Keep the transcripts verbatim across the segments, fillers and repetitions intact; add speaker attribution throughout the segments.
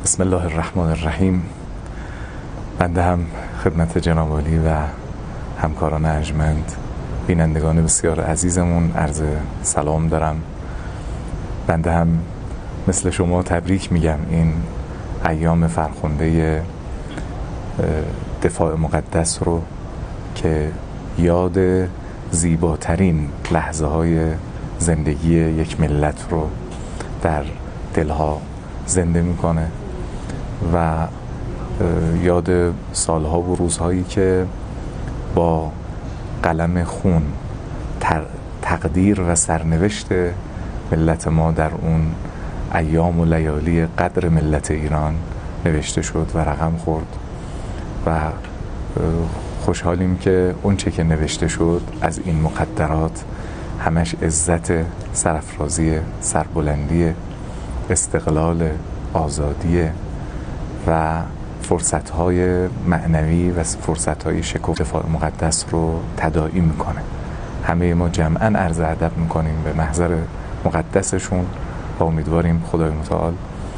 Speaker 1: بسم الله الرحمن الرحیم. بنده هم خدمت جناب عالی و همکاران ارجمند، بینندگان بسیار عزیزمون عرض سلام دارم. بنده هم مثل شما تبریک میگم این ایام فرخنده دفاع مقدس رو که یاد زیباترین لحظه های زندگی یک ملت رو در دلها زنده میکنه و یاد سالها و روزهایی که با قلم خون تقدیر و سرنوشت ملت ما در اون ایام و لیالی قدر ملت ایران نوشته شد و رقم خورد و خوشحالیم که اون چه که نوشته شد از این مقدرات همش عزت، سرافرازی، سربلندی، استقلال، آزادی و فرصت‌های معنوی و فرصت‌های شکوفا دفاع مقدس رو تداعی میکنه. همه ما جمعاً عرض ادب میکنیم به محضر مقدسشون و امیدواریم خدای متعال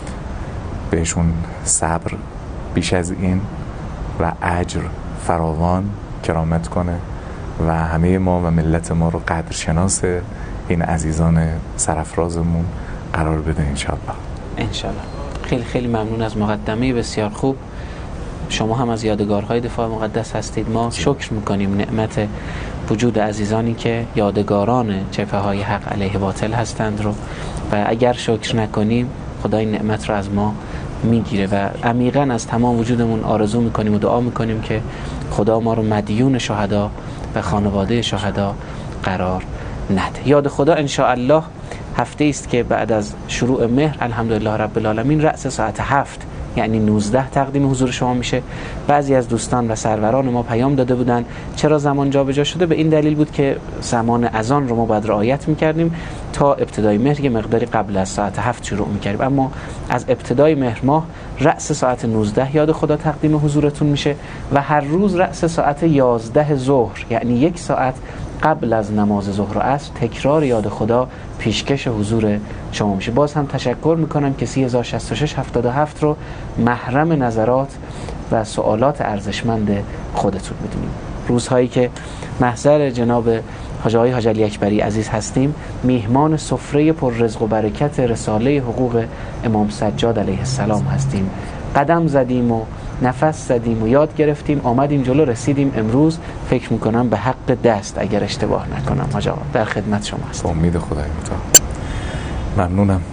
Speaker 1: بهشون صبر بیش از این و اجر فراوان کرامت کنه و همه ما و ملت ما رو قدرشناس این عزیزان سرافرازمون قرار بده انشاءالله.
Speaker 2: انشاءالله. خیلی خیلی ممنون از مقدمه بسیار خوب. شما هم از یادگارهای دفاع مقدس هستید. ما شکر میکنیم نعمت وجود عزیزانی که یادگاران جبهه های حق علیه باطل هستند رو و اگر شکر نکنیم خدا این نعمت رو از ما میگیره و عمیقاً از تمام وجودمون آرزو میکنیم و دعا میکنیم که خدا ما رو مدیون شهدا و خانواده شهدا قرار نده. یاد خدا انشاءالله هفته است که بعد از شروع مهر الحمدلله رب العالمین رأس ساعت هفت یعنی نوزده تقدیم حضور شما میشه. بعضی از دوستان و سروران ما پیام داده بودن چرا زمان جابجا شده؟ به این دلیل بود که زمان اذان رو ما باید رعایت میکردیم تا ابتدای مهر یه مقداری قبل از ساعت هفت شروع میکردیم، اما از ابتدای مهر ماه رأس ساعت نوزده یاد خدا تقدیم حضورتون میشه و هر روز رأس ساعت یازده ظهر یعنی یک ساعت قبل از نماز ظهر و عصر تکرار یاد خدا پیشکش حضور شما میشه. باز هم تشکر میکنم که سی هزار و شصت و شش هفتاد و هفت رو محرم نظرات و سوالات ارزشمند خودتون میدونیم. روزهایی که محضر جناب حاج آقای حاج علی اکبری عزیز هستیم، میهمان سفره پر رزق و برکت رساله حقوق امام سجاد علیه السلام هستیم. قدم زدیم و نفس زدیم و یاد گرفتیم، آمدیم جلو، رسیدیم امروز فکر میکنم به حق دست اگر اشتباه نکنم. حاج آقا در خدمت شما هستم.
Speaker 1: امید خدای متعال. ممنونم.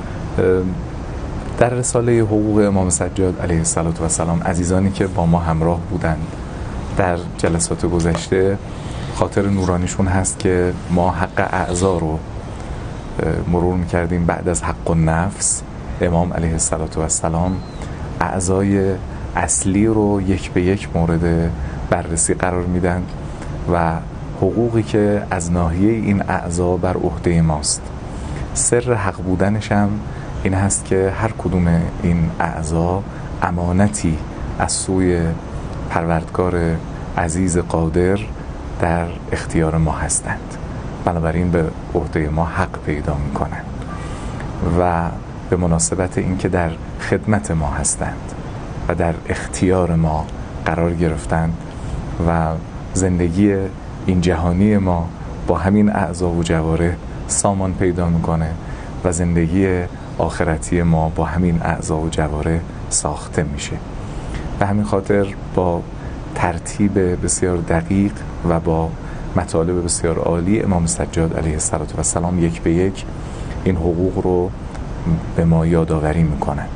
Speaker 1: در رساله حقوق امام سجاد علیه السلام عزیزانی که با ما همراه بودند در جلسات گذشته، خاطر نورانیشون هست که ما حق اعضا رو مرور میکردیم. بعد از حق النفس امام علیه السلام اعضای اصلی رو یک به یک مورد بررسی قرار میدن و حقوقی که از ناحیه این اعضا بر عهده ماست. سر حق بودنش هم این هست که هر کدوم این اعضا امانتی از سوی پروردگار عزیز قادر در اختیار ما هستند، بنابراین به عهده ما حق پیدا میکنند و به مناسبت اینکه در خدمت ما هستند و در اختیار ما قرار گرفتند و زندگی این جهانی ما با همین اعضا و جواره سامان پیدا میکنه و زندگی آخرتی ما با همین اعضا و جواره ساخته میشه. به همین خاطر با ترتیب بسیار دقیق و با مطالب بسیار عالی امام سجاد علیه السلام یک به یک این حقوق رو به ما یادآوری میکنن.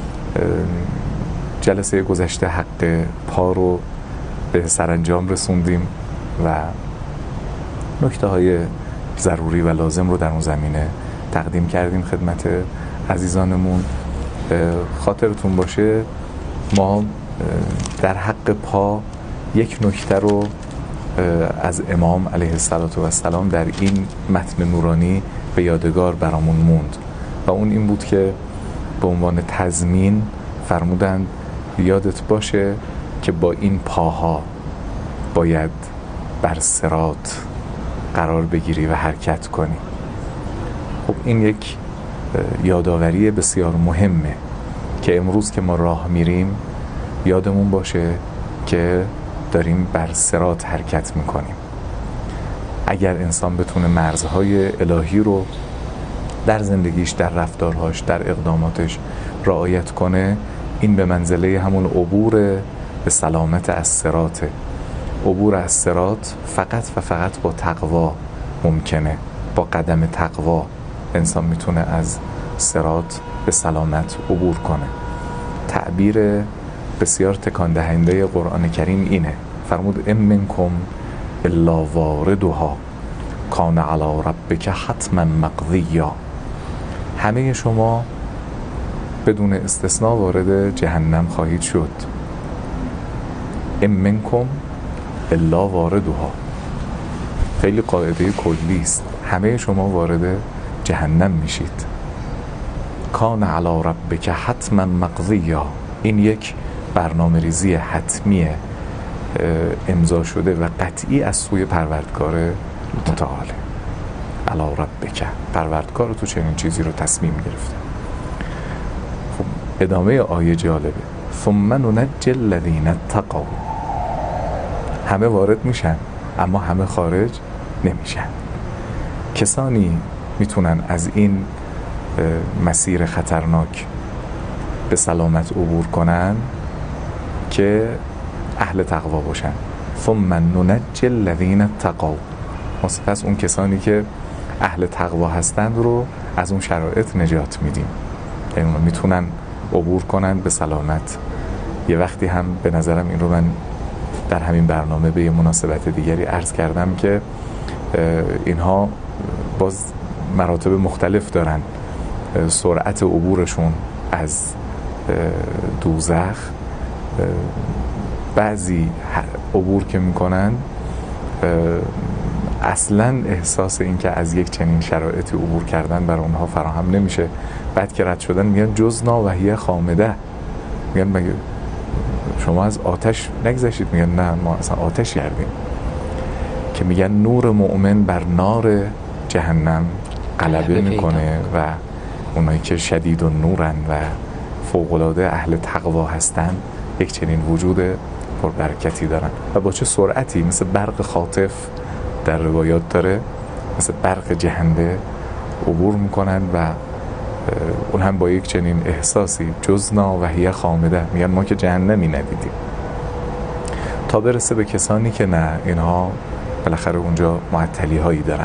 Speaker 1: جلسه گذشته حق پا رو به سرانجام رسوندیم و نکته های ضروری و لازم رو در اون زمینه تقدیم کردیم خدمت عزیزانمون. خاطرتون باشه ما در حق پا یک نکته رو از امام علیه السلام در این متن نورانی به یادگار برامون موند و اون این بود که به عنوان تضمین فرمودند یادت باشه که با این پاها باید بر صراط قرار بگیری و حرکت کنی. خب این یک یادآوری بسیار مهمه که امروز که ما راه میریم یادمون باشه که داریم بر صراط حرکت میکنیم. اگر انسان بتونه مرزهای الهی رو در زندگیش، در رفتارهاش، در اقداماتش رعایت کنه، این به منزله همون عبور به سلامت از صراطه. عبور از صراط فقط و فقط با تقوا ممکنه. با قدم تقوا انسان میتونه از صراط به سلامت عبور کنه. تعبیر بسیار تکان دهنده قرآن کریم اینه، فرمود ام منکم الا واردها کان علی ربک حتما مقضیا. همه شما بدون استثناء وارد جهنم خواهید شد. ام منکم الا واردها خیلی قاعده کلی است، همه شما وارد جهنم میشید. کان علی ربک حتما مقضیا، این یک برنامه ریزی حتمی امضا شده و قطعی از سوی پروردگار متعالی. علی ربک، پروردگار تو چنین چیزی رو تصمیم گرفته. خب ادامه آیه جالبه، ثم ننجی الذین اتقوا. همه وارد میشن اما همه خارج نمیشن. کسانی میتونن از این مسیر خطرناک به سلامت عبور کنن که اهل تقوا باشن. ثم ننجی الذین اتقوا، پس اون کسانی که اهل تقوا هستند رو از اون شرایط نجات میدیم، یعنی میتونن عبور کنن به سلامت. یه وقتی هم به نظرم این رو من در همین برنامه به یه مناسبت دیگری عرض کردم که اینها باز مراتب مختلف دارن. سرعت عبورشون از دوزخ، بعضی عبور که میکنن اصلا احساس این که از یک چنین شرایطی عبور کردن برای اونها فراهم نمیشه. بعد که رد شدن میگن جزنا و هی خامده، میگن مگه شما از آتش نگذشتید؟ میگن نه ما اصلا آتش گردیم. که میگن نور مؤمن بر نار جهنم غلبه میکنه و اونایی که شدید و نورن و فوق‌العاده اهل تقوا هستن یک چنین وجود پربرکتی دارن و با چه سرعتی، مثل برق خاطف در روایات داره، مثل برق جهنده عبور میکنن و اون هم با یک چنین احساسی، جزنا و هی خامده، میگن ما که جهنمی ندیدیم. تا برسه به کسانی که نه، اینها بالاخره اونجا معطلی هایی دارن.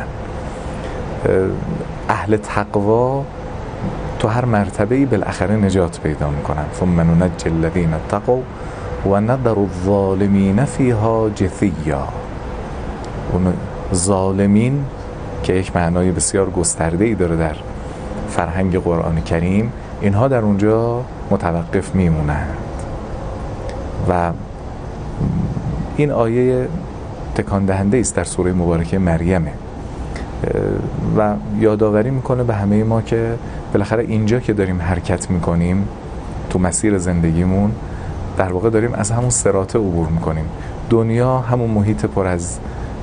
Speaker 1: اهل تقوا تو هر مرتبه‌ای بالاخره نجات پیدا میکنن. ثم ننجی الذین اتقوا و نذر الظالمین فیها جثیا. اون ظالمین که یک معنای بسیار گسترده‌ای داره در فرهنگ قرآن کریم، اینها در اونجا متوقف میمونند. و این آیه تکان دهنده است در سوره مبارکه مریمه و یادآوری میکنه به همه ما که بالاخره اینجا که داریم حرکت میکنیم تو مسیر زندگیمون، در واقع داریم از همون صراط عبور میکنیم. دنیا همون محیط پر از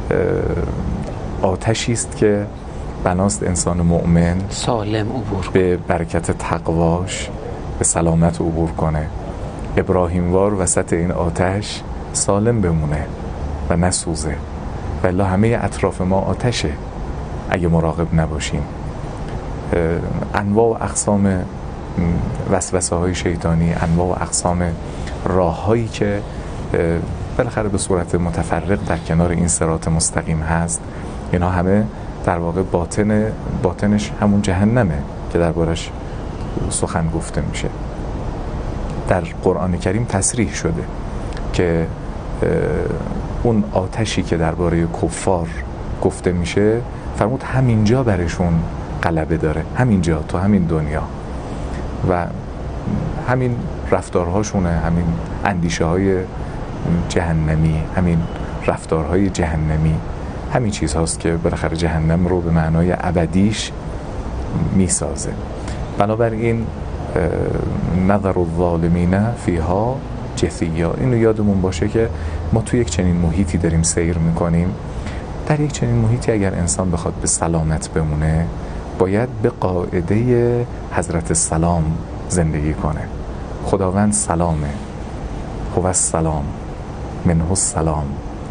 Speaker 1: آتشی است که بناست انسان مؤمن
Speaker 2: سالم عبور
Speaker 1: به برکت تقواش به سلامت عبور کنه، ابراهیموار وسط این آتش سالم بمونه و نسوزه. والله همه اطراف ما آتشه اگه مراقب نباشیم. انواع و اقسام وسوسه های شیطانی، انواع و اقسام راه هایی که بالاخره به صورت متفرق در کنار این صراط مستقیم هست، اینا همه در واقع باطن باطنش همون جهنمه که دربارش سخن گفته میشه. در قرآن کریم تصریح شده که اون آتشی که درباره کفار گفته میشه، فرمود همینجا برشون غلبه داره، همینجا تو همین دنیا، و همین رفتارهاشونه، همین اندیشه های جهنمی، همین رفتارهای جهنمی، همین چیز هاست که بالاخره جهنم رو به معنای ابدیش میسازه. بنابراین نظر الظالمین فیها جثیا، اینو یادمون باشه که ما توی یک چنین محیطی داریم سیر میکنیم. در یک چنین محیطی اگر انسان بخواد به سلامت بمونه، باید به قاعده حضرت سلام زندگی کنه. خداوند سلامه، هو السلام، منه السلام،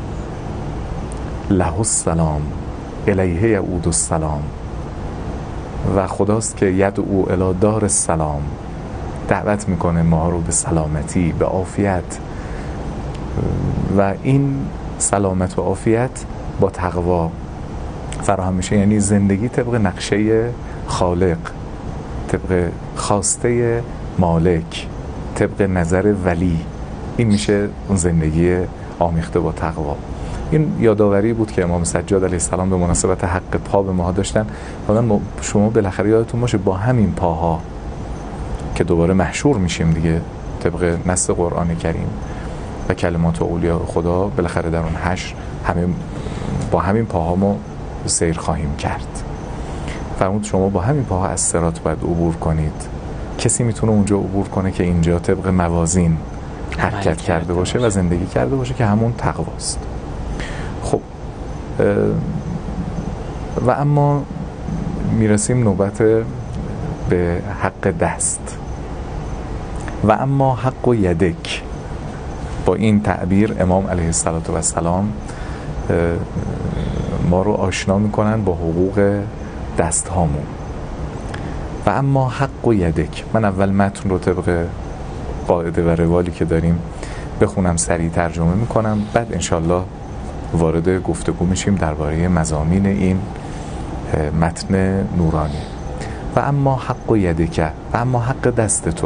Speaker 1: له السلام، الیه یعود السلام. و خداست که یدعو الی دار السلام، دعوت میکنه ما رو به سلامتی، به عافیت. و این سلامت و عافیت با تقوا فراهم میشه، یعنی زندگی طبق نقشه خالق، طبق خواسته مالک، طبق نظر ولی. این میشه اون زندگی آمیخته با تقوا. این یادآوری بود که امام سجاد علیه السلام به مناسبت حق پا به ما داشتن. حالا شما بالاخره یادتون باشه با همین پاها که دوباره محشور میشیم دیگه طبق نص قرآن کریم و کلمات اولیاء خدا، بالاخره در اون حشر همه با همین پاها ما سیر خواهیم کرد. فرمود شما با همین پاها از صراط باید عبور کنید. کسی میتونه اونجا عبور کنه که اینجا طبق موازین حرکت کرده باشه و زندگی کرده باشه که همون تقواست. خب و اما میرسیم نوبت به حق دست. و اما حق و یدک، با این تعبیر امام علیه السلام ما رو آشنا میکنن با حقوق دست هامون. و اما حق و یدک، من اول متن رو طبق قاعده و روالی که داریم بخونم، سریع ترجمه میکنم، بعد انشالله وارد گفتگو میشیم درباره مضامین این متن نورانی. و اما حق و یدک، و اما حق دست تو،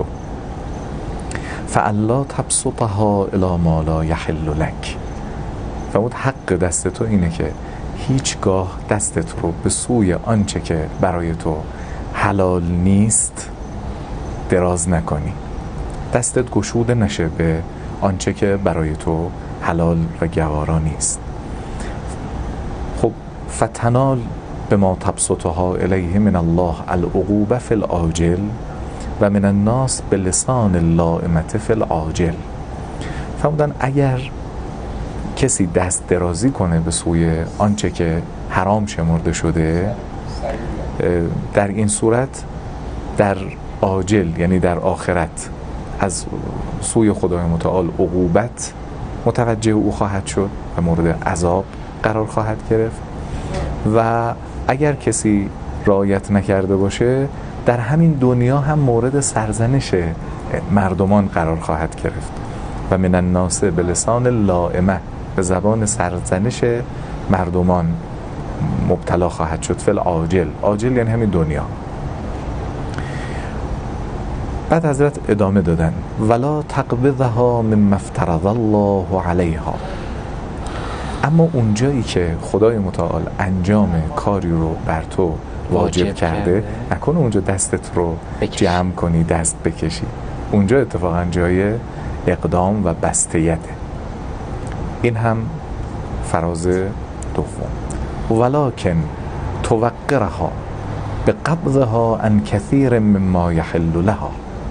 Speaker 1: فالا تبسطها الی ما لا یحل لک. فرمود حق دست تو اینه که هیچگاه دستت رو به سوی آنچه که برای تو حلال نیست دراز نکنی. دستت گشوده نشه به آنچه که برای تو حلال و گوارا نیست. خب فتنال به ما تبسطها الیه من الله العقوبه فی العاجل و من الناس به لسان اللائمت فی العاجل. فرمودن اگر کسی دست درازی کنه به سوی آنچه که حرام شمرده شده، در این صورت در عاجل یعنی در آخرت از سوی خدای متعال عقوبت متوجه او خواهد شد و مورد عذاب قرار خواهد گرفت. و اگر کسی رعایت نکرده باشه در همین دنیا هم مورد سرزنش مردمان قرار خواهد گرفت. و من الناس به لسان اللائمه، به زبان سرزنش مردمان مبتلا خواهد شد. فی العاجل، عاجل یعنی همین دنیا. بعد حضرت ادامه دادن ولا تقبضها مما افترض الله علیها. اما اونجایی که خدای متعال انجام کاری رو بر تو واجب, واجب کرده, کرده نکنه اونجا دستت رو بکش. جمع کنی دست بکشی. اونجا اتفاقا جای اقدام و بستیته. این هم فراز دوم. ولکن توقرها به قبضها عن کثیر مما یحل لها.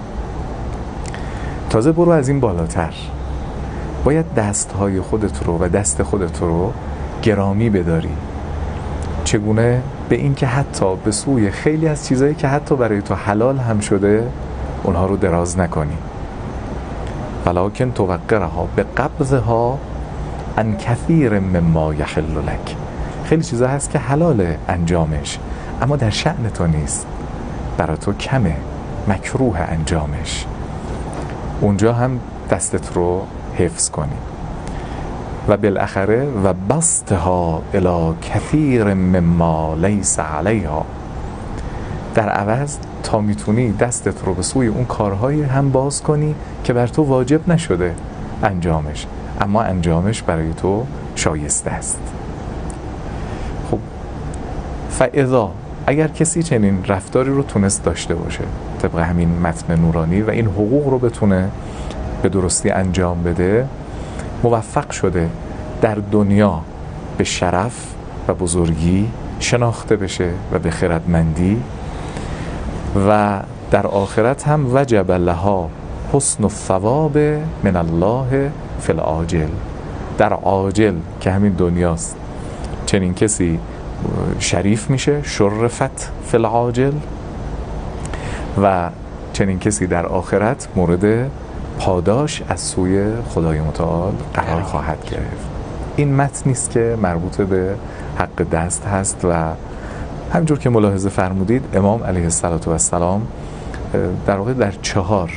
Speaker 1: تازه برو از این بالاتر، باید دستهای خودت رو و دست خودت رو گرامی بداری. چگونه؟ به این که حتی به سوی خیلی از چیزایی که حتی برای تو حلال هم شده اونها رو دراز نکنی. ولکن توقرها به قبضها عن کثیر مما یحل لک. خیلی چیزا هست که حلال انجامش اما در شأن تو نیست، برای تو کمه، مکروه انجامش. اونجا هم دستت رو حفظ کنی. و بالاخره و بسطها الی کثیر مما لیس علیها. در عوض تا میتونی دستت رو به سوی اون کارهایی هم باز کنی که بر تو واجب نشده انجامش اما انجامش برای تو شایسته است. خب فاذا، اگر کسی چنین رفتاری رو تونست داشته باشه طبق همین متن نورانی و این حقوق رو بتونه به درستی انجام بده، موفق شده در دنیا به شرف و بزرگی شناخته بشه و به خردمندی، و در آخرت هم وجب لها حسن الثواب من الله فی العاجل. در عاجل که همین دنیاست چنین کسی شریف میشه، شرفت فی العاجل، و چنین کسی در آخرت مورد پاداش از سوی خدای متعال قرار خواهد گرفت. این متن نیست که مربوط به حق دست هست و همینجور که ملاحظه فرمودید امام علیه السلام در واقع در چهار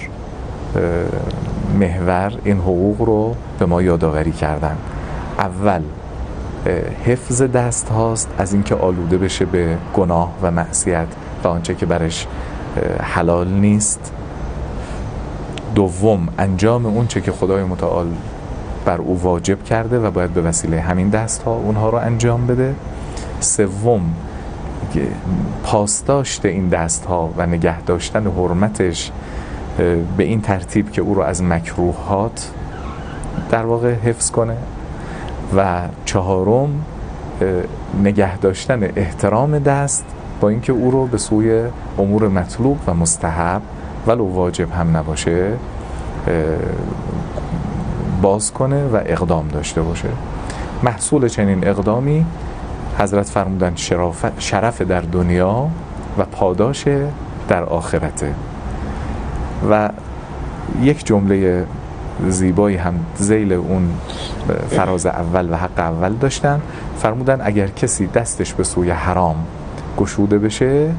Speaker 1: محور این حقوق رو به ما یادآوری کردن. اول حفظ دست هاست از اینکه آلوده بشه به گناه و معصیت و آنچه که برش حلال نیست. دوم انجام اون چه که خدای متعال بر او واجب کرده و باید به وسیله همین دست ها اونها رو انجام بده. سوم پاسداشت این دست ها و نگه داشتن حرمتش به این ترتیب که او رو از مکروهات در واقع حفظ کنه. و چهارم نگه داشتن احترام دست با اینکه او رو به سوی امور مطلوب و مستحب ولو واجب هم نباشه باز کنه و اقدام داشته باشه. محصول چنین اقدامی حضرت فرمودن شرف در دنیا و پاداش در آخرته. و یک جمله زیبایی هم ذیل اون فراز اول و حق اول داشتن. فرمودن اگر کسی دستش به سوی حرام گشوده بشه،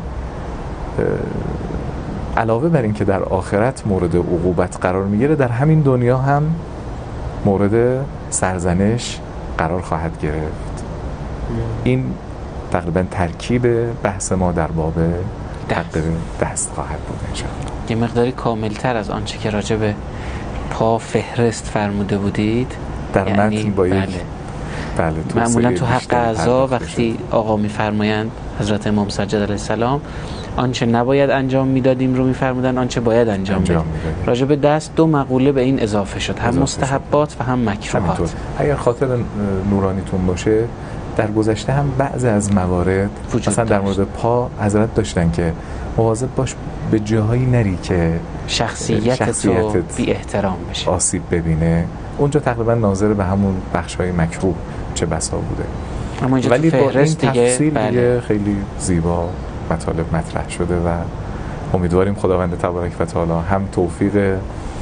Speaker 1: علاوه بر این که در آخرت مورد عقوبت قرار میگیره، در همین دنیا هم مورد سرزنش قرار خواهد گرفت. این تقریبا ترکیب بحث ما در باب حق دست خواهد بود انشاءالله.
Speaker 2: یه مقداری کاملتر از آنچه که راجع به پا فهرست فرموده بودید
Speaker 1: در
Speaker 2: یعنی
Speaker 1: متن با یک
Speaker 2: بله.
Speaker 1: بله
Speaker 2: معمولا تو حق اعضا وقتی آقا میفرمایند حضرت امام سجاد علیه السلام آنچه نباید انجام میدادیم رو میفرمودن، آنچه باید انجام, انجام بدیم. راجع به دست دو مقوله به این اضافه شد، هم مستحبات و هم مکروهات.
Speaker 1: اگر خاطر نورانیتون باشه در گذشته هم بعضی از موارد مثلا در مورد پا حضرت داشتن که مواظب باش به جاهایی نری که
Speaker 2: شخصیت تو بی احترام بشه،
Speaker 1: آسیب ببینه. اونجا تقریبا ناظر به همون بخش‌های مکروه چه بسا بوده.
Speaker 2: اما اینجا
Speaker 1: ولی
Speaker 2: تو
Speaker 1: با این تفصیل
Speaker 2: بله.
Speaker 1: دیگه خیلی زیبا مطالب مطرح شده و امیدواریم خداوند تبارک و تعالی هم توفیق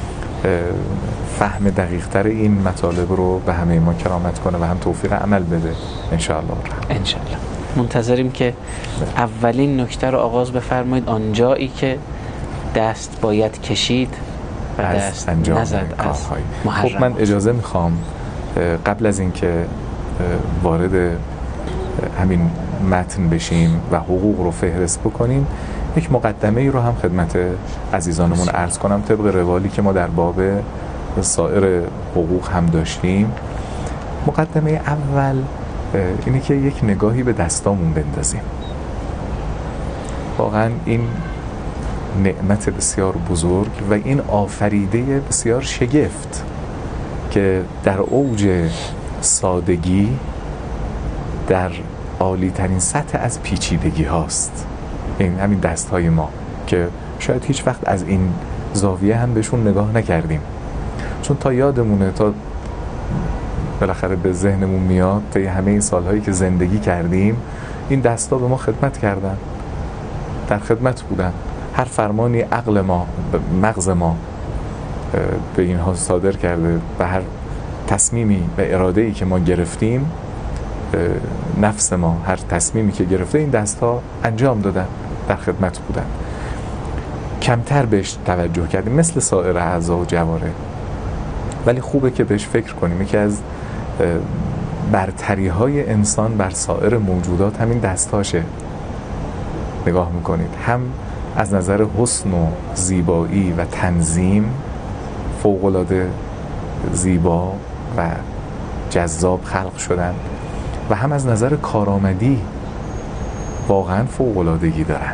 Speaker 1: فهم دقیق‌تر این مطالب رو به همه ما کرامت کنه و هم توفیق عمل بده انشاءالله.
Speaker 2: انشاءالله منتظریم که اولین نکته رو آغاز بفرمایید، آنجایی که دست باید کشید و دست نزد از محرمات.
Speaker 1: خب من اجازه میخوام قبل از اینکه وارد همین متن بشیم و حقوق رو فهرست بکنیم یک مقدمه ای رو هم خدمت عزیزانمون عرض کنم طبق روالی که ما در باب سایر حقوق هم داشتیم. مقدمه اول اینه که یک نگاهی به دستامون بندازیم. واقعا این نعمت بسیار بزرگ و این آفریده بسیار شگفت که در اوج سادگی در عالی ترین سطح از پیچیدگی هاست. این همین دست های ما که شاید هیچ وقت از این زاویه هم بهشون نگاه نکردیم، چون تا یادمونه، تا بالاخره به ذهنمون میاد طی همه این سالهایی که زندگی کردیم این دستا به ما خدمت کردن، در خدمت بودن. هر فرمانی عقل ما، مغز ما به اینها صادر کرده و هر تصمیمی و اراده‌ای که ما گرفتیم، نفس ما هر تصمیمی که گرفته این دستا انجام دادن، در خدمت بودن. کمتر بهش توجه کردیم مثل سایر اعضا و جواره، ولی خوبه که بهش فکر کنیم. یکی از برتری های انسان بر سایر موجودات همین دستاشه. نگاه میکنید هم از نظر حسن و زیبایی و تنظیم فوق‌العاده زیبا و جذاب خلق شدن و هم از نظر کارآمدی واقعا فوق‌العادگی دارن.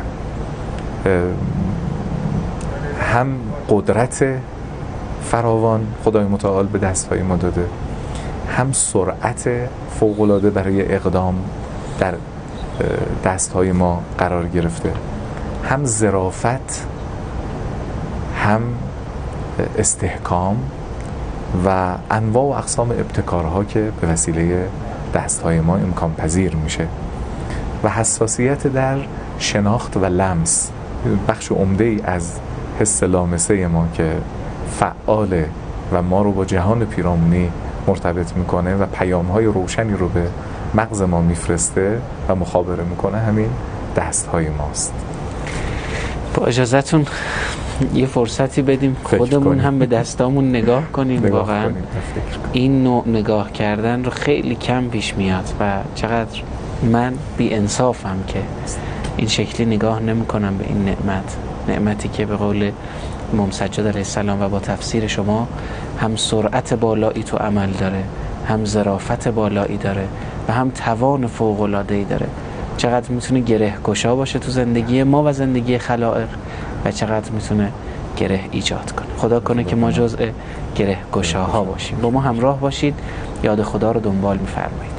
Speaker 1: هم قدرت فراوان خدای متعال به دستهای ما داده، هم سرعت فوق‌العاده برای اقدام در دستهای ما قرار گرفته، هم ظرافت، هم استحکام و انواع و اقسام ابتکارها که به وسیله دستهای ما امکان پذیر میشه و حساسیت در شناخت و لمس. بخش عمده ای از حس لامسه ما که فعاله و ما رو با جهان پیرامونی مرتبط میکنه و پیام‌های روشنی رو به مغز ما میفرسته و مخابره میکنه، همین دست‌های ماست.
Speaker 2: با اجازهتون یه فرصتی بدیم خودمون هم به دستامون نگاه کنیم.
Speaker 1: نگاه
Speaker 2: واقعا
Speaker 1: کنیم، فکر کنیم.
Speaker 2: این نوع نگاه کردن رو خیلی کم پیش میاد و چقدر من بی انصافم که این شکلی نگاه نمی کنم به این نعمت، نعمتی که به قول امام سجاد علیه السلام و با تفسیر شما هم سرعت بالایی تو عمل داره، هم ظرافت بالایی داره و هم توان فوق‌العاده‌ای داره. چقدر میتونه گره گشا باشه تو زندگی ما و زندگی خلائق و چقدر میتونه گره ایجاد کنه. خدا کنه که ما جزء گره گشاها باشیم. با ما همراه باشید، یاد خدا رو دنبال میفرمایید.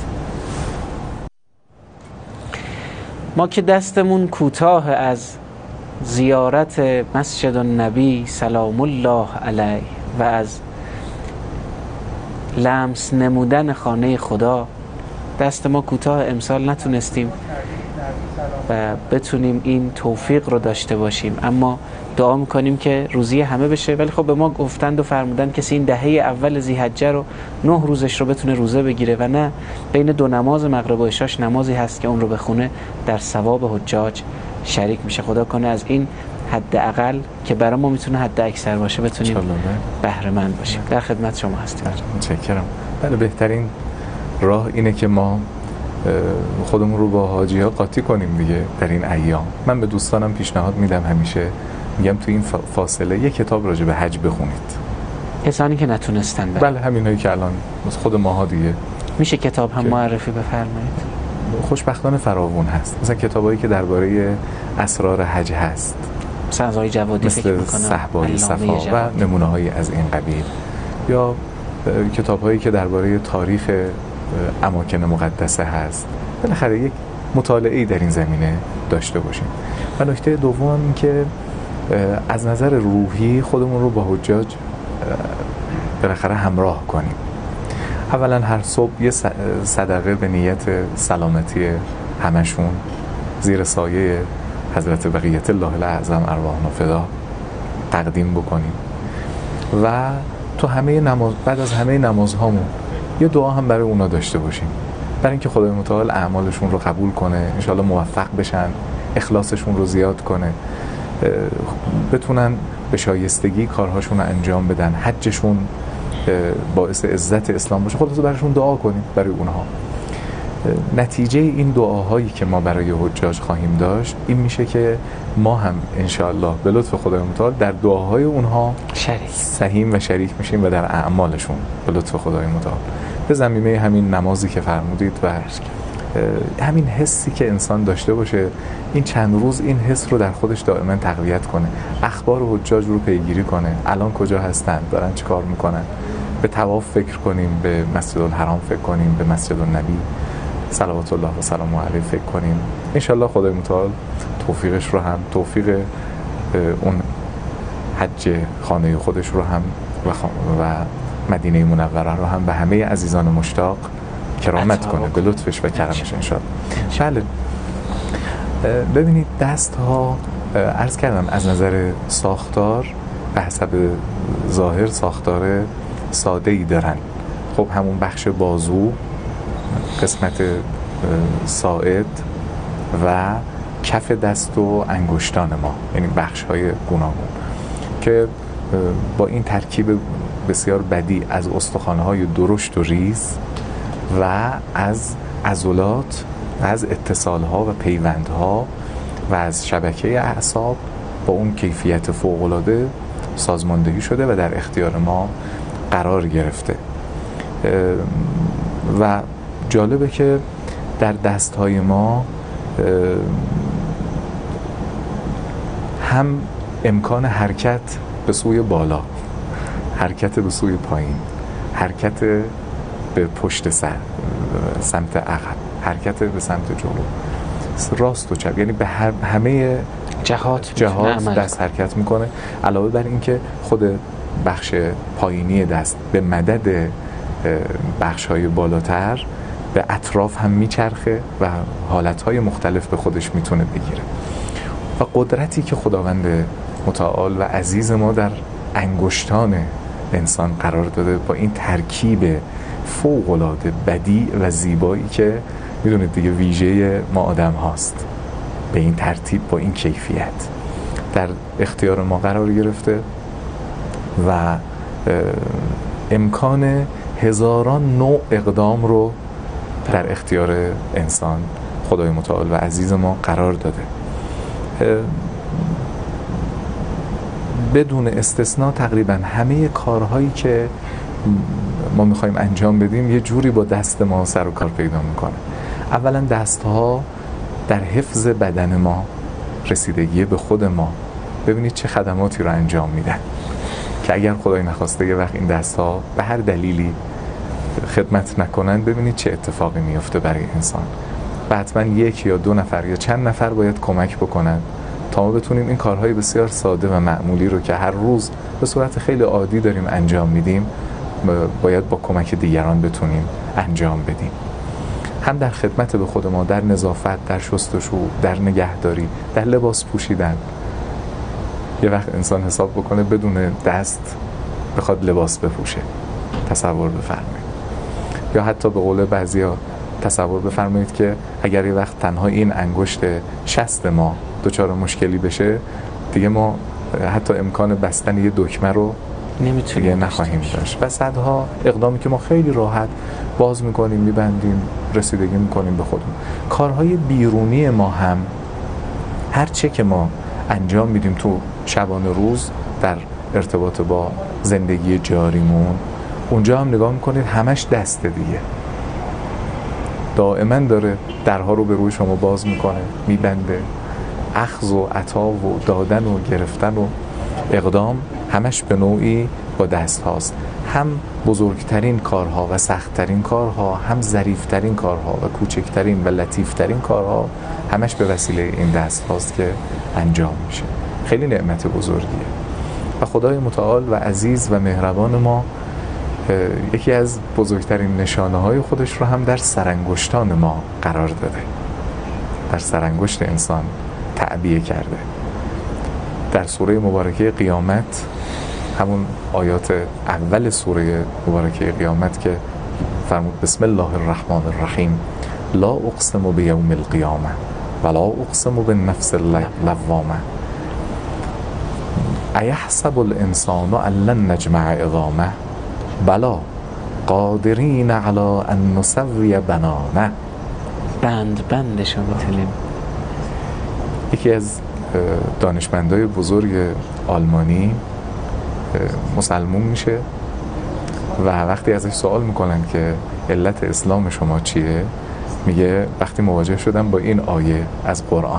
Speaker 2: ما که دستمون کوتاه از زیارت مسجد النبی سلام الله علیه و از لمس نمودن خانه خدا، دست ما کوتاه، امسال نتونستیم و بتونیم این توفیق رو داشته باشیم، اما دعا میکنیم که روزی همه بشه. ولی خب به ما گفتند و فرمودن کسی این دهه اول ذی‌حجه رو نه روزش رو بتونه روزه بگیره و نه بین دو نماز مغرب و عشاش نمازی هست که اون رو بخونه در ثواب حجاج شریک میشه. خدا کنه از این حداقل که برای ما میتونه حد اکثر باشه بتونیم بهره مند باشیم. در خدمت شما هستیم.
Speaker 1: متشکرم. بله، بهترین راه اینه که ما خودمون رو با حاجی ها قاطی کنیم دیگه در این ایام. من به دوستانم پیشنهاد میدم، همیشه میگم تو این فاصله یک کتاب راجع به حج بخونید.
Speaker 2: کسانی که نتونستن بره.
Speaker 1: بله، همینایی که الان مثل خود ماها دیگه.
Speaker 2: میشه کتاب هم معرفی بفرمایید؟
Speaker 1: خوشبختانه فراوون هست. مثلا کتابایی که درباره اسرار حج هست،
Speaker 2: مثلا از آقای جوادی
Speaker 1: مثل صحبای صفا و نمونه‌هایی از این قبیل، یا کتاب‌هایی که درباره تاریخ اماکن مقدسه هست. بالاخره یک مطالعه‌ای در این زمینه داشته باشیم. و نکته دوم این که از نظر روحی خودمون رو با حجاج بالاخره همراه کنیم. اولا هر صبح یه صدقه به نیت سلامتی همشون زیر سایه حضرت بقیت الله الاعظم ارواحنا فدا تقدیم بکنیم و تو همه نماز، بعد از همه نمازهامون یه دعا هم برای اونا داشته باشیم، برای اینکه خدای متعال اعمالشون رو قبول کنه، انشالله موفق بشن، اخلاصشون رو زیاد کنه، بتونن به شایستگی کارهاشون رو انجام بدن، حجشون باعث عزت اسلام باشه. خلاصه براشون دعا کنیم برای اونها. نتیجه این دعاهایی که ما برای حجاج خواهیم داشت این میشه که ما هم انشاءالله به لطف خدای متعال در دعاهای اونها
Speaker 2: شریک
Speaker 1: سهیم و شریک میشیم و در اعمالشون به لطف خدای متعال به ضمیمه همین نمازی که فرمودید و همین حسی که انسان داشته باشه این چند روز این حس رو در خودش دائما تقویت کنه، اخبار حجاج رو پیگیری کنه، الان کجا هستن، دارن چی کار میکنن، به طواف فکر کنیم، به مسجد الحرام فکر کنیم، به مسجد النبی صلوات الله و سلام علیه فکر کنیم. انشالله خدای متعال توفیقش رو هم، توفیق اون حج خانه خودش رو هم و, و مدینه منوره رو هم به همه عزیزان مشتاق کرامت کنه به لطفش و کرمش انشالله. بله، ببینید دست ها عرض کردم از نظر ساختار به حسب ظاهر ساختار ساده ای دارن. خب همون بخش بازو، قسمت ساعد و کف دست و انگشتان ما، یعنی بخش های گوناگون که با این ترکیب بسیار بدی از استخوان های درشت و ریز و از عضلات و از اتصال ها و پیوند ها و از شبکه اعصاب با اون کیفیت فوق العاده سازماندهی شده و در اختیار ما قرار گرفته. و جالبه که در دستهای ما هم امکان حرکت به سوی بالا، حرکت به سوی پایین، حرکت به پشت سر سمت عقب، حرکت به سمت جلو، راست و چپ، یعنی به هر همه
Speaker 2: جهات
Speaker 1: جهات دست حرکت میکنه. علاوه بر این که خود بخش پایینی دست به مدد بخش های بالاتر به اطراف هم میچرخه و حالت های مختلف به خودش میتونه بگیره. و قدرتی که خداوند متعال و عزیز ما در انگشتان انسان قرار داده با این ترکیب فوق‌العاده بدیع و زیبایی که میدونید دیگه ویژه ما آدم هاست، به این ترتیب با این کیفیت در اختیار ما قرار گرفته و امکان هزاران نوع اقدام رو در اختیار انسان خدای متعال و عزیز ما قرار داده. بدون استثناء تقریبا همه کارهایی که ما میخوایم انجام بدیم یه جوری با دست ما سر و کار پیدا میکنه. اولا دستها در حفظ بدن ما، رسیدگی به خود ما، ببینید چه خدماتی رو انجام میدن که اگر خدای نخواسته یه وقت این دستها به هر دلیلی خدمت نکنن، ببینید چه اتفاقی میفته برای انسان. و حتما یک یا دو نفر یا چند نفر باید کمک بکنن تا ما بتونیم این کارهای بسیار ساده و معمولی رو که هر روز به صورت خیلی عادی داریم انجام میدیم، باید با کمک دیگران بتونیم انجام بدیم. هم در خدمت به خود ما، در نظافت، در شستشو، در نگهداری، در لباس پوشیدن. یه وقت انسان حساب بکنه بدون دست بخواد لباس بپوشه، تصور بفرمایید. یا حتی به قول بعضیا تصور بفرمایید که اگر یه وقت تنها این انگشت شست ما دچار مشکلی بشه، دیگه ما حتی امکان بستن یه دکمه رو دیگه نخواهیم داشت. و صدها اقدامی که ما خیلی راحت باز میکنیم، میبندیم، رسیدگی میکنیم به خودمون. کارهای بیرونی ما هم هر چه که ما انجام میدیم تو شبانه روز در ارتباط با زندگی جاریمون، اونجا هم نگاه میکنید همش دسته دیگه، دائما داره درها رو به روی شما باز میکنه، میبنده. اخذ و عطا و دادن و گرفتن و اقدام همش به نوعی با دست هاست. هم بزرگترین کارها و سختترین کارها، هم ظریفترین کارها و کوچکترین و لطیفترین کارها همش به وسیله این دست هاست که انجام میشه. خیلی نعمت بزرگیه و خدای متعال و عزیز و مهربان ما یکی از بزرگترین نشانه های خودش رو هم در سرانگشتان ما قرار داده، در سرانگشت انسان تعبیه کرده. در سوره مبارکه قیامت، همون آیات اول سوره مبارکه قیامت که فرمود بسم الله الرحمن الرحیم لا اقسم بیوم القیامه ولا اقسم بالنفس اللوامه ایحسب الانسان ان لن نجمع عظامه بلا قادرین علی ان نسوی بنانه.
Speaker 2: بند بندشو میتونیم.
Speaker 1: یکی از دانشمندای بزرگ آلمانی مسلمون میشه و وقتی ازش سوال میکنن که علت اسلام شما چیه، میگه وقتی مواجه شدم با این آیه از قرآن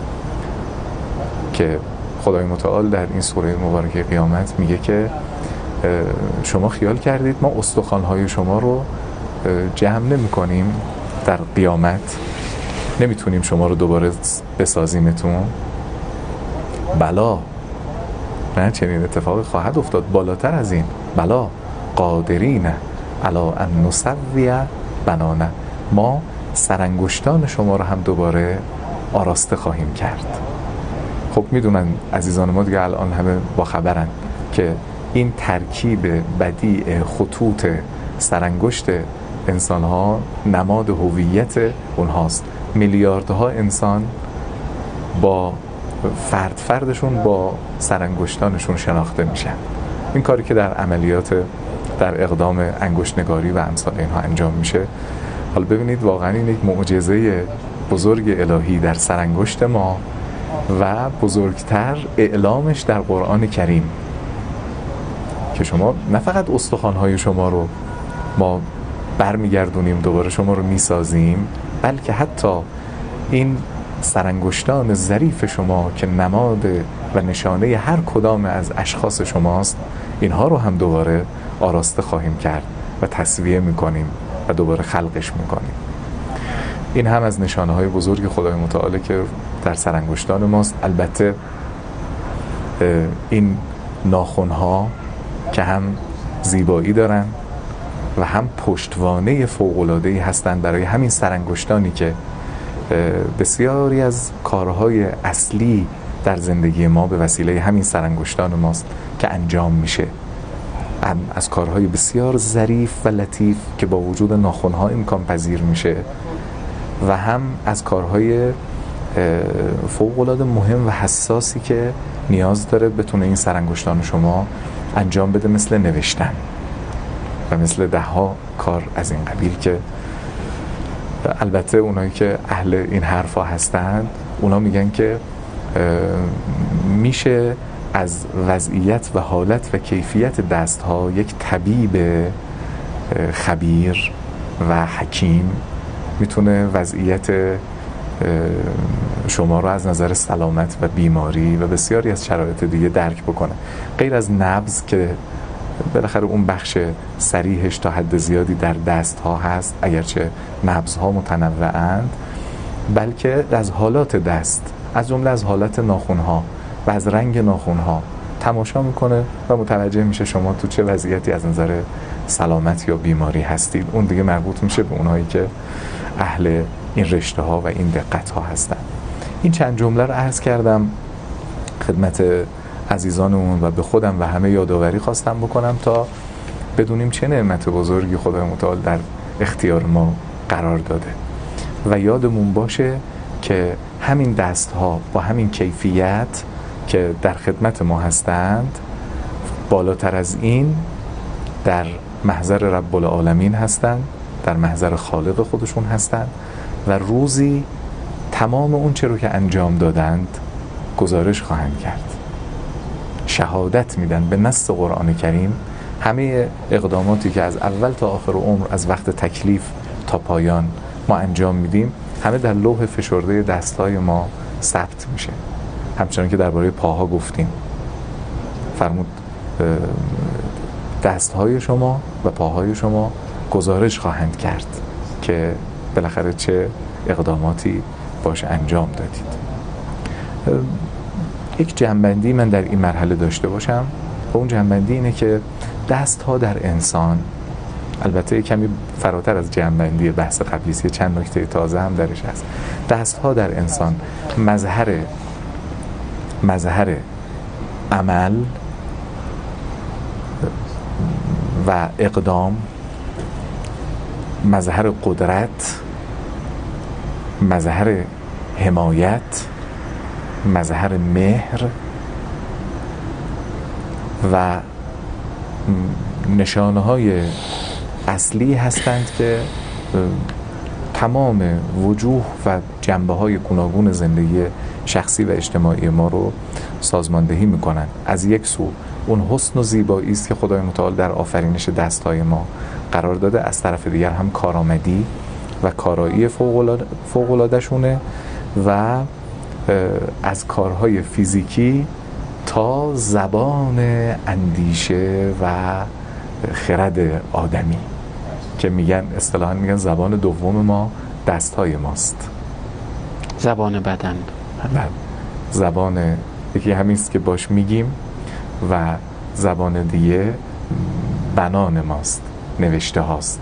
Speaker 1: که خدای متعال در این سوره مبارکه قیامت میگه که شما خیال کردید ما استخوان‌های شما رو جمع نمی کنیم در قیامت، نمیتونیم شما رو دوباره بسازیمتون؟ بلا، نه چنین اتفاقی خواهد افتاد، بالاتر از این. بلا قادرین علی ان نسوی بنانه، ما سرانگشتان شما رو هم دوباره آراسته خواهیم کرد. خب میدونن عزیزان ما دیگه الان همه با خبرن که این ترکیب بدیع خطوط سرانگشت انسان ها نماد هویت اونهاست. میلیاردها انسان با فرد فردشون با سرانگشتانشون شناخته میشن. این کاری که در عملیات در اقدام انگشتنگاری و امثال اینها انجام میشه، حالا ببینید واقعا این یک معجزه بزرگ الهی در سرانگشت ما و بزرگتر اعلامش در قرآن کریم که شما نه فقط استخوان‌های شما رو ما برمیگردونیم دوباره شما رو میسازیم، بلکه حتی این سرانگشتان ظریف شما که نماد و نشانه هر کدام از اشخاص شماست، اینها رو هم دوباره آراسته خواهیم کرد و تسویه میکنیم و دوباره خلقش میکنیم. این هم از نشانه های بزرگ خدای متعال که در سرانگشتان ماست. البته این ناخن‌ها که هم زیبایی دارن و هم پشتوانه فوق‌العاده‌ای هستند برای همین سرانگشتانی که بسیاری از کارهای اصلی و مهم انسان در زندگی ما به وسیله همین سرانگشتان ماست که انجام میشه، از کارهای بسیار ظریف و لطیف که با وجود ناخن‌ها امکان پذیر میشه و هم از کارهای فوق‌العاده مهم و حساسی که نیاز داره بتونه این سرانگشتان شما انجام بده، مثل نوشتن و مثل ده ها کار از این قبیل که البته اونایی که اهل این حرفا هستند اونا میگن که میشه از وضعیت و حالت و کیفیت دست ها یک طبیب خبیر و حکیم میتونه وضعیت شما رو از نظر سلامت و بیماری و بسیاری از شرایط دیگه درک بکنه، غیر از نبض که بالاخره اون بخش صریحش تا حد زیادی در دست ها هست، اگرچه نبض ها متنوعند، بلکه از حالات دست، از جمله از حالت ناخن ها و از رنگ ناخن ها تماشا میکنه و متوجه میشه شما تو چه وضعیتی از نظر سلامت یا بیماری هستید. اون دیگه مربوط میشه به اونایی که اهل این رشته ها و این دقت ها هستن. این چند جمله رو عرض کردم خدمت عزیزانمون و به خودم و همه یادآوری خواستم بکنم تا بدونیم چه نعمت بزرگی خدای متعال در اختیار ما قرار داده و یادمون باشه که همین دست ها با همین کیفیت که در خدمت ما هستند بالاتر از این در محضر رب العالمین هستند، در محضر خالق خودشون هستند و روزی تمام اون چه رو که انجام دادند گزارش خواهند کرد، شهادت میدن به نص قرآن کریم. همه اقداماتی که از اول تا آخر عمر، از وقت تکلیف تا پایان ما انجام میدیم، همه در لوح فشرده دستای ما ثبت میشه. همچنان که درباره پاها گفتیم، فرمود دستهای شما و پاهای شما گزارش خواهند کرد که بالاخره چه اقداماتی باش انجام دادید. یک جنبندی من در این مرحله داشته باشم و اون جنبندی اینه که دستها در انسان، البته کمی فراتر از جنبندی بحث قبلیه، چند نکته تازه هم درش هست. دستها در انسان مظهر مظهر عمل و اقدام، مظهر قدرت، مظهر حمایت، مظهر مهر و نشانه های اصلی هستند که تمام وجوه و جنبه های گوناگون زندگی شخصی و اجتماعی ما رو سازماندهی میکنن. از یک سو اون حسن و زیبایی است که خدای متعال در آفرینش دستهای ما قرار داده، از طرف دیگر هم کارآمدی و کارایی فوق‌العاده شونه و از کارهای فیزیکی تا زبان اندیشه و خرد آدمی که میگن اصطلاحاً میگن زبان دوم ما دستهای ماست.
Speaker 2: زبان بدن،
Speaker 1: زبان یکی همیست که باش میگیم و زبان دیگه بنان ماست، نوشته هاست،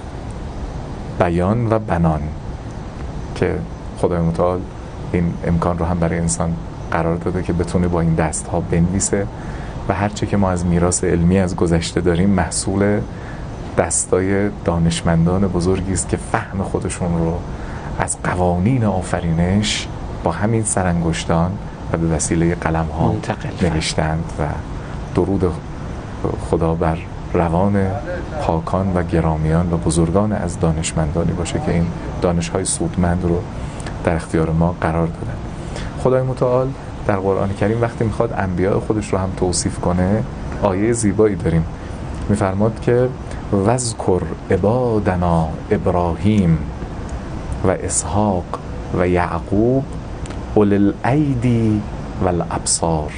Speaker 1: بیان و بنان، که خدای متعال این امکان رو هم برای انسان قرار داده که بتونه با این دست ها بنویسه و هرچه که ما از میراث علمی از گذشته داریم محصول دستای دانشمندان بزرگی است که فهم خودشون رو از قوانین آفرینش با همین سرانگشتان و به وسیله قلم ها نوشتند و درود خدا بر روان پاکان و گرامیان و بزرگان از دانشمندانی باشه که این دانش های سودمند رو در اختیار ما قرار دادن. خدای متعال در قرآن کریم وقتی میخواد انبیاء خودش رو هم توصیف کنه آیه زیبایی داریم، میفرماد که وذکر عبادنا ابراهیم و اسحاق و یعقوب اولی الایدی و الابصار.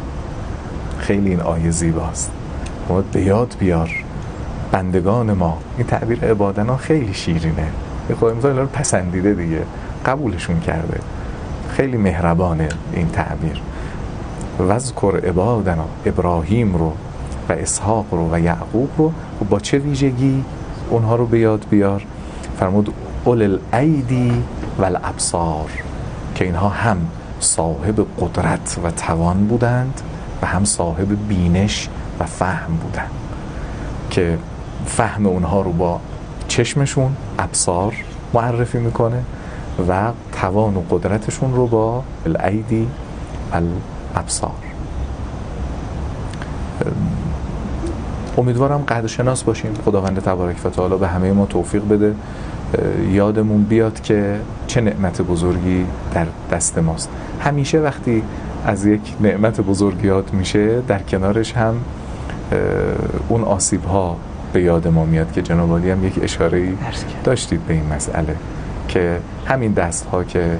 Speaker 1: خیلی این آیه زیباست. باید به یاد بیار بندگان ما. این تعبیر عبادنا خیلی شیرینه، خدای متعال رو پسندیده دیگه، قبولشون کرده، خیلی مهربانه این تعبیر. وذکر عبادنا، ابراهیم رو و اسحاق رو و یعقوب رو و با چه ویژگی اونها رو به یاد بیار؟ فرمود اول الایدی و الابصار، که اینها هم صاحب قدرت و توان بودند و هم صاحب بینش و فهم بودند که فهم اونها رو با چشمشون ابصار معرفی میکنه و توان و قدرتشون رو با الایدی الابصار. امیدوارم قدر شناس باشیم. خداوند تبارک و تعالی به همه ما توفیق بده یادمون بیاد که چه نعمت بزرگی در دست ماست. همیشه وقتی از یک نعمت بزرگ یاد میشه در کنارش هم اون آسیب ها به یاد ما میاد که جناب عالی هم یک اشاره‌ای داشتید به این مسئله که همین دست ها که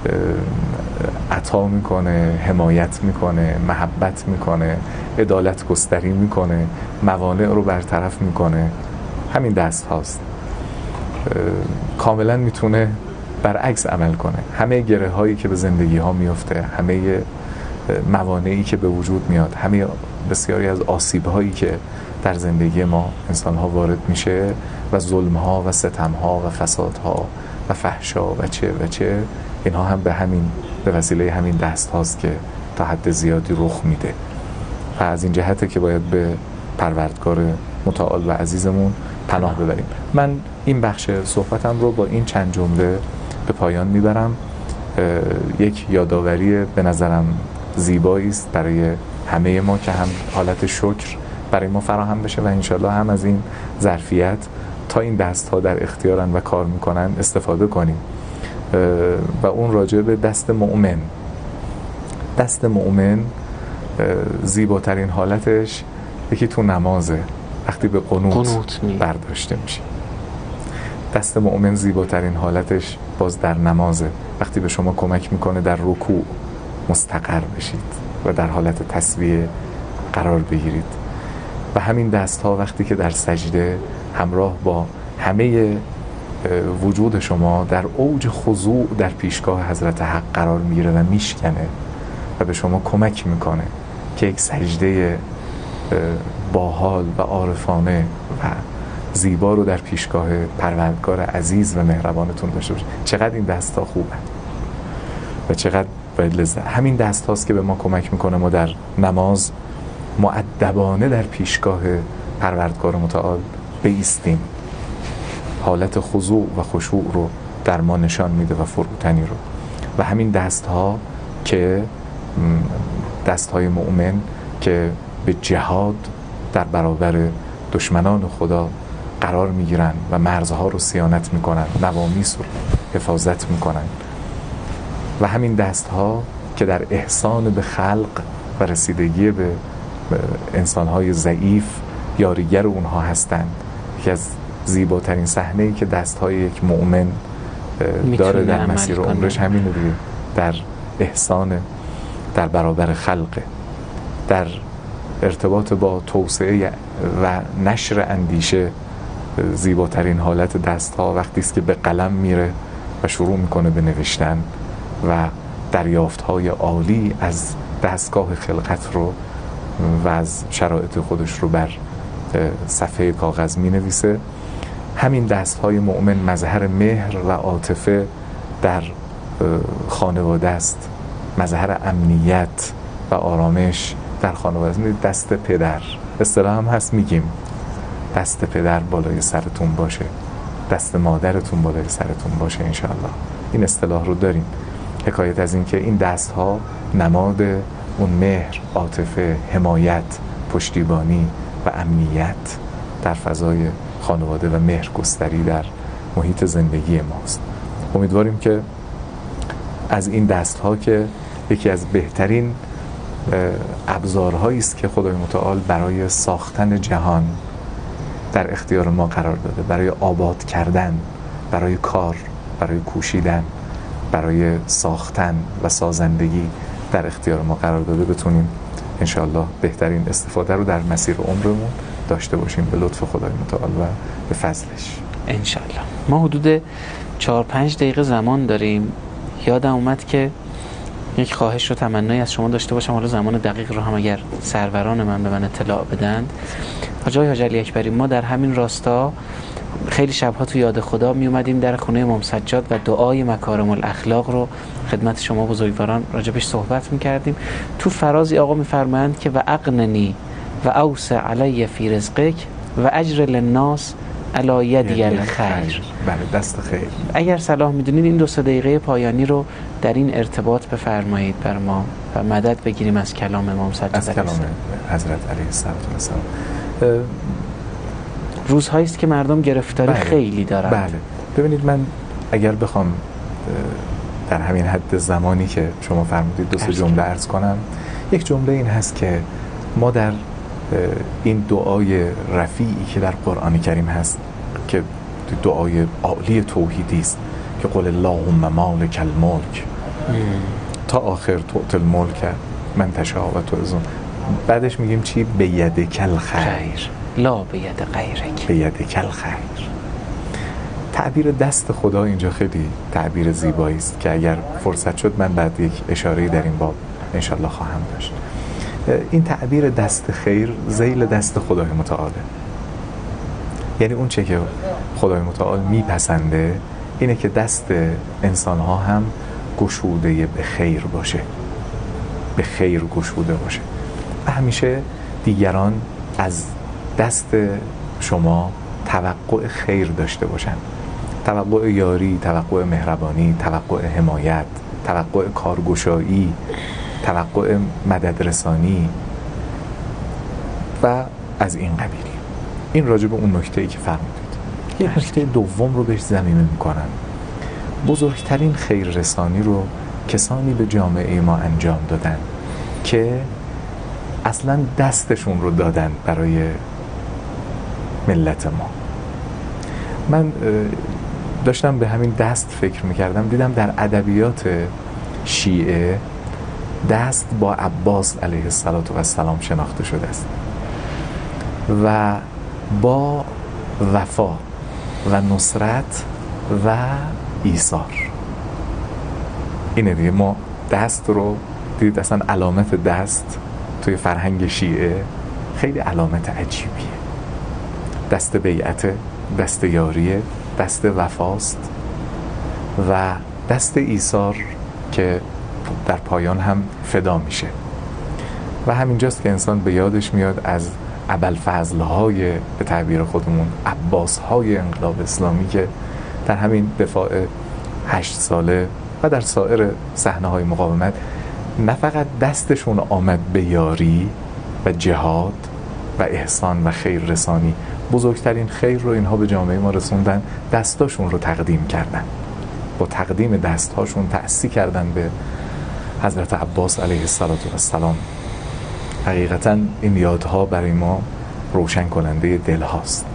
Speaker 1: عطا میکنه، حمایت میکنه، محبت میکنه، عدالت گستری میکنه، موانع رو برطرف میکنه، همین دست هاست. کاملا میتونه برعکس عمل کنه. همه گره هایی که به زندگی ها میفته، همه موانعی که به وجود میاد، همه بسیاری از آسیب هایی که در زندگی ما انسان ها وارد میشه و ظلم ها و ستم ها و فساد ها و فحشا و چه و چه، اینها هم به همین به وسیله همین دست هاست که تا حد زیادی رخ میده و از این جهته که باید به پروردگار متعال و عزیزمون پناه ببریم. من این بخش صحبتم رو با این چند جمله به پایان میبرم. یک یادآوری به نظرم زیبایی است برای همه ما که هم حالت شکر برای ما فراهم بشه و انشالله هم از این ظرفیت تا این دست ها در اختیارن و کار میکنن استفاده کنیم و اون راجع به دست مؤمن. دست مؤمن زیباترین حالتش یکی تو نمازه، وقتی به قنوت برداشته میشه. دست مؤمن زیباترین حالتش باز در نمازه، وقتی به شما کمک میکنه در رکوع مستقر بشید و در حالت تسبیح قرار بگیرید. و همین دست ها وقتی که در سجده همراه با همه وجود شما در اوج خضوع در پیشگاه حضرت حق قرار میگیره و میشکنه و به شما کمک میکنه که یک سجده باحال و عارفانه و زیبا رو در پیشگاه پروردگار عزیز و مهربانتون داشته باشید. چقدر این دست ها خوبه و چقدر باید لذت. همین دست هاست که به ما کمک میکنه ما در نماز مؤدبانه در پیشگاه پروردگار متعال بایستیم، حالت خضوع و خشوع رو در ما نشان میده و فروتنی رو. و همین دست ها که دست های مؤمن که به جهاد در برابر دشمنان خدا قرار میگیرن و مرزها رو صیانت میکنن، نوامیس رو حفاظت میکنن. و همین دست ها که در احسان به خلق و رسیدگی به انسانهای ضعیف یاریگر اونها هستند. یکی از زیباترین صحنه‌ای که دست‌های یک مؤمن داره در مسیر عمرش همینه دیگه، در احسان در برابر خلق، در ارتباط با توسعه و نشر اندیشه. زیباترین حالت دست‌ها وقتی است که به قلم میره و شروع میکنه به نوشتن و دریافت‌های عالی از دستگاه خلقت رو و از شرایط خودش رو بر صفحه کاغذ می نویسه. همین دست های مؤمن مظهر مهر و عاطفه در خانواده است، مظهر امنیت و آرامش در خانواده است. دست پدر اصطلاح هم هست، میگیم دست پدر بالای سرتون باشه، دست مادرتون بالای سرتون باشه انشاءالله. این اصطلاح رو داریم، حکایت از این که این دست ها نماد اون مهر، عاطفه، حمایت، پشتیبانی و امنیت در فضای خانواده و مهر گستری در محیط زندگی ماست. امیدواریم که از این دست ها که یکی از بهترین ابزارهایی است که خدای متعال برای ساختن جهان در اختیار ما قرار داده، برای آباد کردن، برای کار، برای کوشیدن، برای ساختن و سازندگی در اختیار ما قرار داده، بتونیم انشاءالله بهترین استفاده رو در مسیر عمرمون داشته باشیم به لطف خدای متعال و به فضلش
Speaker 2: انشاءالله. ما حدود چهار پنج دقیقه زمان داریم. یادم اومد که یک خواهش رو تمنایی از شما داشته باشم، حالا زمان دقیق رو هم اگر سروران من به من اطلاع بدند. حاجی حاج علی اکبری، ما در همین راستا خیلی شبها تو یاد خدا می اومدیم در خونه امام سجاد و دعای مکارم الاخلاق رو خدمت شما بزرگواران راجبش صحبت میکردیم. تو فرازی آقا میفرمایند که و اغننی و اوسع علی فی رزقک و اجر للناس علی یدی الخیر.
Speaker 1: بله، دست خیر.
Speaker 2: اگر صلاح میدونید این دو سه دقیقه پایانی رو در این ارتباط بفرمایید بر ما و مدد بگیریم از کلام امام سجاد،
Speaker 1: از کلام حضرت علیه السلام.
Speaker 2: روزهایی است که مردم گرفتاری
Speaker 1: بله.
Speaker 2: خیلی دارن.
Speaker 1: بله، ببینید من اگر بخوام در همین حد زمانی که شما فرمودید دو سه جمله عرض کنم، یک جمله این هست که ما در این دعای رفیعی که در قرآن کریم هست که دعای عالی توحیدی است که قل اللهم مالک الملک تا آخر تؤتی الملک من تشاء و تعز، بعدش میگیم چی؟ بیدک الخیر
Speaker 2: لا بید غیرک،
Speaker 1: بیدک الخیر. تعبیر دست خدا اینجا خیلی تعبیر زیبایی است که اگر فرصت شد من بعد یک اشاره‌ای در این باب انشالله خواهم داشت. این تعبیر دست خیر ذیل دست خدای متعاله، یعنی اون چه که خدای متعال میپسنده اینه که دست انسان ها هم گشوده به خیر باشه، به خیر گشوده باشه و همیشه دیگران از دست شما توقع خیر داشته باشن، توقع یاری، توقع مهربانی، توقع حمایت، توقع کارگشایی، توقع مددرسانی و از این قبیل. این راجع به اون نکته‌ای که فرمودید. یه نکته دوم رو بهش ضمیمه میکنن. بزرگترین خیر رسانی رو کسانی به جامعه ما انجام دادن که اصلا دستشون رو دادن برای ملت ما. من داشتم به همین دست فکر میکردم، دیدم در ادبیات شیعه دست با عباس علیه السلام شناخته شده است و با وفا و نصرت و ایثار. اینه دیگه، ما دست رو دیدید اصلا علامت دست توی فرهنگ شیعه خیلی علامت عجیبیه. دست بیعت، دست یاریه، دست وفاست و دست ایثار که در پایان هم فدا میشه و همینجاست که انسان به یادش میاد از ابوالفضل‌های به تعبیر خودمون عباس‌های انقلاب اسلامی که در همین دفاع هشت ساله و در سایر صحنه‌های مقاومت نه فقط دستشون آمد به یاری و جهاد و احسان و خیر رسانی، بزرگترین خیر رو اینها به جامعه ما رسوندن، دستاشون رو تقدیم کردن، با تقدیم دستهاشون تأسی کردن به حضرت عباس علیه السلام. حقیقتا این یادها برای ما روشن کننده دل هاست.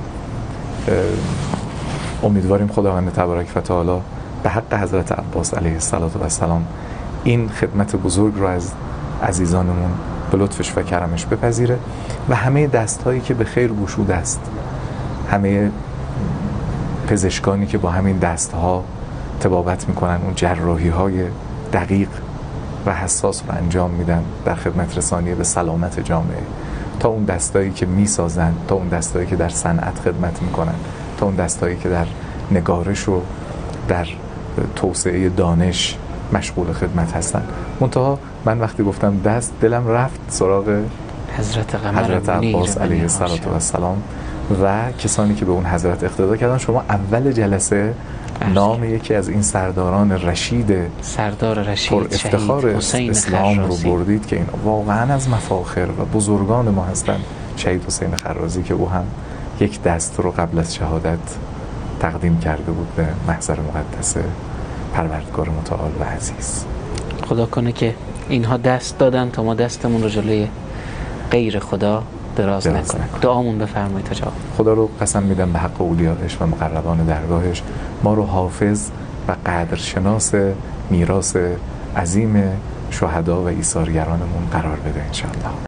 Speaker 1: امیدواریم خداوند تبارک و تعالی به حق حضرت عباس علیه السلام این خدمت بزرگ رو از عزیزانمون به لطفش و کرمش بپذیره و همه دستهایی که به خیر گشوده است، همه پزشکانی که با همین دستها طبابت میکنن، اون جراحی های دقیق و حساس رو انجام میدن در خدمت رسانی به سلامت جامعه، تا اون دستایی که میسازن، تا اون دستایی که در صنعت خدمت میکنن، تا اون دستایی که در نگارش و در توسعه دانش مشغول خدمت هستن. منتها من وقتی گفتم دست، دلم رفت سراغ
Speaker 2: حضرت قمر
Speaker 1: حضرت عباس علیه السلام و کسانی که به اون حضرت اقتدا کردن. شما اول جلسه نام یکی از این سرداران رشید
Speaker 2: سردار رشید
Speaker 1: پر افتخار اسلام رو بردید که این واقعا از مفاخر و بزرگان ما هستند، شهید حسین خرازی، که او هم یک دست رو قبل از شهادت تقدیم کرده بود به محضر مقدس پروردگار متعال و عزیز.
Speaker 2: خدا کنه که اینها دست دادن تا ما دستمون رو جلوی غیر خدا دراز نکنه. دعامون بفرمایید تا جواب.
Speaker 1: خدا رو قسم میدم به حق اولیاءش و مقربان درگاهش ما رو حافظ و قدرشناس میراث عظیم شهدا و ایثارگرانمون قرار بده انشاءالله.